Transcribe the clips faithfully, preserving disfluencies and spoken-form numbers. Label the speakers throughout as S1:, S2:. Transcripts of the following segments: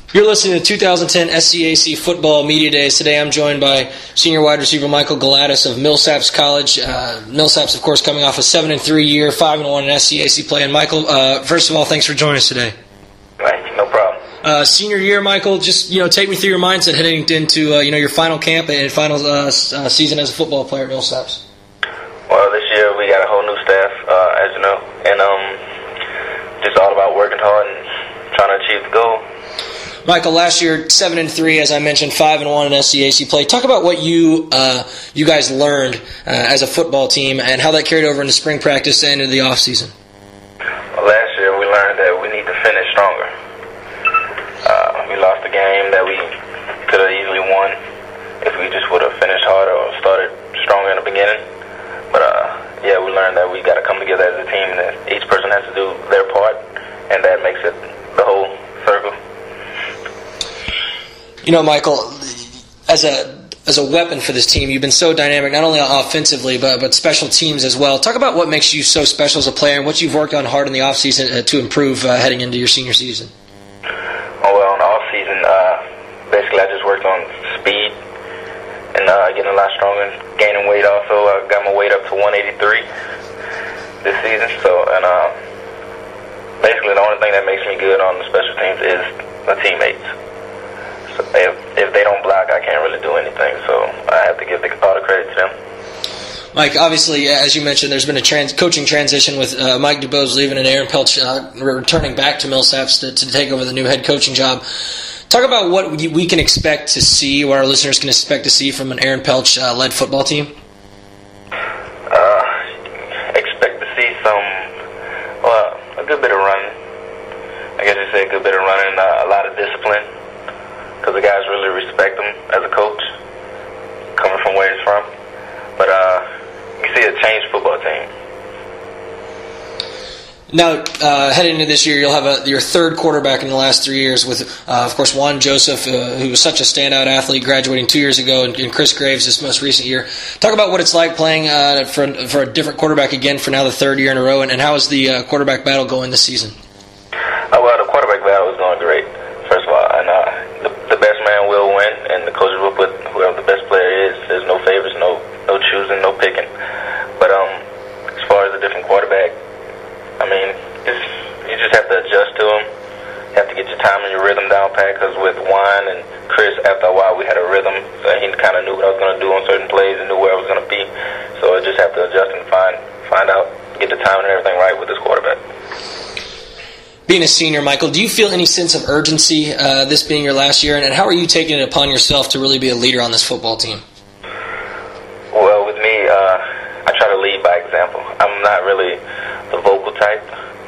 S1: You're listening to two thousand ten S C A C Football Media Days. Today I'm joined by senior wide receiver Michael Galatas of Millsaps College. Uh, Millsaps, of course, coming off a seven and three year, five and one in S C A C play. And Michael, uh, first of all, thanks for joining us today.
S2: Right, no problem.
S1: Uh, senior year, Michael, just you know, take me through your mindset heading into uh, you know your final camp and final uh, uh, season as a football player at Millsaps.
S2: Well, this year we got a whole new staff, uh, as you know, and um, just all about working hard and trying to achieve the goal.
S1: Michael, last year seven and three, as I mentioned, five and one in S C A C play. Talk about what you uh, you guys learned uh, as a football team and how that carried over into spring practice and into the off season.
S2: Well, last year we learned that we need to finish stronger. Uh, we lost a game that we could have easily won if we just would have finished harder or started stronger in the beginning. But uh, yeah, we learned that we got to come together as a team, and that each person has to do their part, and that makes it the whole circle.
S1: You know, Michael, as a as a weapon for this team, you've been so dynamic, not only offensively, but but special teams as well. Talk about what makes you so special as a player and what you've worked on hard in the offseason uh, to improve uh, heading into your senior season.
S2: Oh, well, in the offseason, uh, basically I just worked on speed and uh, getting a lot stronger, gaining weight also. I got my weight up to one eighty-three this season. So, and uh, basically the only thing that makes me good on the special teams is my teammates. If if they don't block, I can't really do anything. So I have to give the, all the credit to them.
S1: Mike, obviously, as you mentioned, there's been a trans- coaching transition with uh, Mike DuBose leaving and Aaron Pelch uh, returning back to Millsaps to, to take over the new head coaching job. Talk about what we, we can expect to see, what our listeners can expect to see from an Aaron Pelch-led uh, football team.
S2: Uh, expect to see some, well, a good bit of running. I guess you say a good bit of running, uh, a lot of discipline. Because the guys really respect him as a coach, coming from where he's from. But uh, you see a changed football team.
S1: Now, uh, heading into this year, you'll have a, your third quarterback in the last three years with, uh, of course, Juan Joseph, uh, who was such a standout athlete, graduating two years ago, and, and Chris Graves this most recent year. Talk about what it's like playing uh, for, for a different quarterback again for now the third year in a row, and, and how is the uh, quarterback battle going this season?
S2: Uh, well, the quarterback battle is going great, first of all. And uh, the, the best man will win, and the coaches will put whoever the best player is. There's no favorites, no no choosing, no picking. But um, as far as a different quarterback, I mean, it's, you just have to adjust to him. You have to get your time and your rhythm down pat, because with Juan and Chris, after a while, we had a rhythm. So he kind of knew what I was going to do on certain plays and knew where I was going to be. So I just have to adjust and find find out, get the time and everything right with this quarterback.
S1: Being a senior, Michael, do you feel any sense of urgency, uh, this being your last year, and, and how are you taking it upon yourself to really be a leader on this football team?
S2: Well, with me, uh, I try to lead by example. I'm not really the vocal type,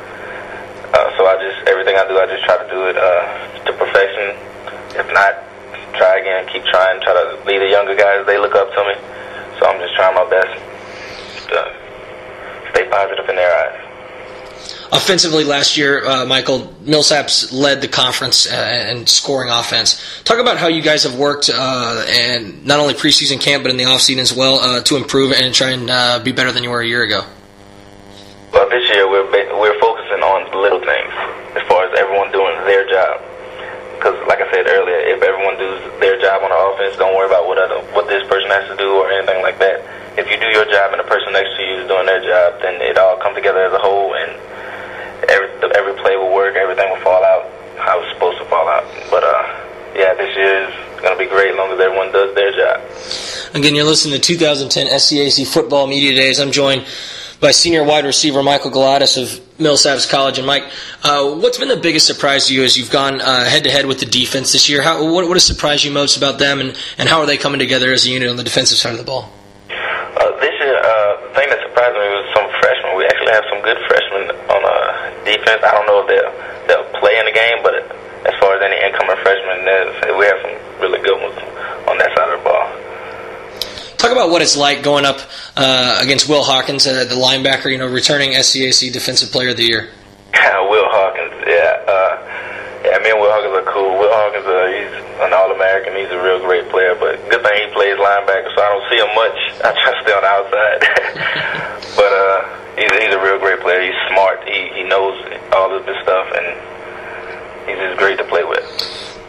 S2: uh, so I just everything I do, I just try to do it uh, to perfection. If not, try again, keep trying, try to lead the younger guys. They look up to me, so I'm just trying my best to stay positive in their eyes.
S1: Offensively last year, uh, Michael, Millsaps led the conference uh, in scoring offense. Talk about how you guys have worked, uh, and not only preseason camp, but in the offseason as well, uh, to improve and try and uh, be better than you were a year ago.
S2: Well, this year we're we're focusing on the little things, as far as everyone doing their job. Because, like I said earlier, if everyone does their job on the offense, don't worry about what other, what this person has to do or anything like that. If you do your job and the person next to you is doing their job, then it all comes together as a whole, and Every, every play will work, everything will fall out how it's supposed to fall out. But, uh, yeah, this year is going to be great as long as everyone does their job.
S1: Again, you're listening to two thousand ten S C A C Football Media Days. I'm joined by senior wide receiver Michael Galatas of Millsaps College. And, Mike, uh, what's been the biggest surprise to you as you've gone uh, head-to-head with the defense this year? How, what, what has surprised you most about them, and, and how are they coming together as a unit on the defensive side of the ball?
S2: Uh, this year, uh, the thing that surprised me was some freshmen. We actually have some good freshmen on uh, defense. I don't know if they'll, they'll play in the game, but as far as any incoming freshmen, we have some really good ones on that side of the ball.
S1: Talk about what it's like going up uh, against Will Hawkins, uh, the linebacker, you know, returning S C A C Defensive Player of the Year.
S2: Will Hawkins, yeah. Uh, yeah, me and Will Hawkins are cool. Will Hawkins, uh, he's an All-American. He's a real great player, but good thing he plays linebacker, so I don't see him much. I try to stay on the outside. But uh, he's, he's a real great player. He's smart. He, he knows all of this stuff, and he's just great to play with.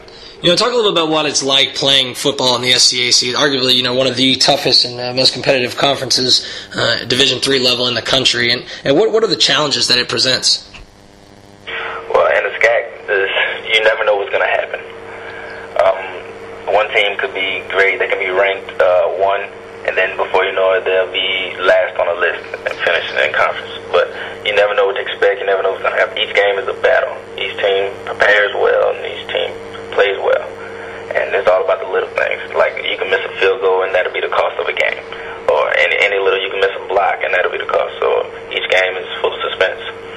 S1: You know, talk a little bit about what it's like playing football in the S C A C, arguably, you know, one of the toughest and uh, most competitive conferences, uh, Division three level in the country, and, and what what are the challenges that it presents?
S2: Well, in the S C A C, you never know what's going to happen. Um, one team could be great; they can be ranked uh, one, and then before you know it, they'll be last on the list and finishing in conference. But you never know what to expect. You never know what's going to happen. Each game is a battle. Each team prepares well, and each team plays well, and it's all about the little things. Like, you can miss a field goal and that'll be the cost of a game, or any any little, you can miss a block and that'll be the cost. So each game is full of suspense.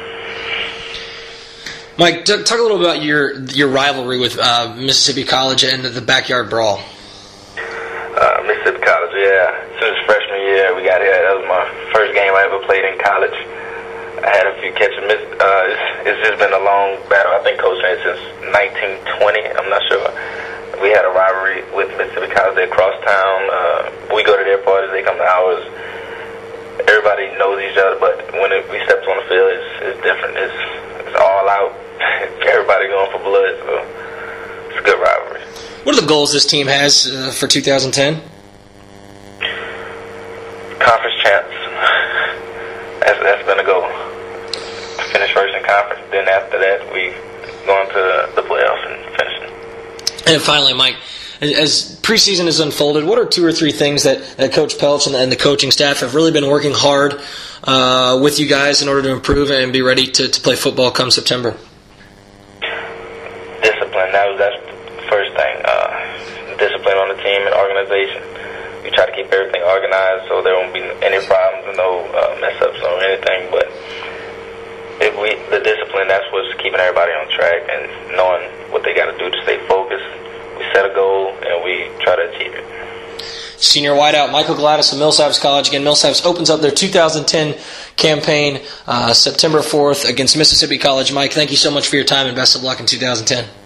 S1: Mike, talk a little about your your rivalry with uh, Mississippi College and the backyard brawl.
S2: Uh, Mississippi College, yeah. Since freshman year we got here, that was my first game I ever played in college. I had a few catches. Uh, it's, it's just been a long battle. I think Coach had since nineteen twenty. I'm not sure. We had a rivalry with Mississippi College. They cross town. Uh, we go to their parties. They come to ours. Everybody knows each other, but when it, we step on the field, it's, it's different. It's, it's all out. Everybody going for blood. So it's a good rivalry.
S1: What are the goals this team has uh, for two thousand ten?
S2: Conference champs. That's, that's been a goal. Finish first in conference. Then after that, we go into the playoffs and finish.
S1: And finally, Mike, as preseason has unfolded, what are two or three things that, that Coach Pelch and the, and the coaching staff have really been working hard uh, with you guys in order to improve and be ready to, to play football come September?
S2: Discipline. That was that's the first thing. Uh, discipline on the team and organization. We try to keep everything organized so there won't be any problems and no uh, mess ups or anything. But if we, the discipline, that's what's keeping everybody on track and knowing what they got to do to stay focused. We set a goal and we try to achieve it.
S1: Senior wideout Michael Gladys of Millsaps College. Again, Millsaps opens up their two thousand ten campaign uh, September fourth against Mississippi College. Mike, thank you so much for your time and best of luck in two thousand ten.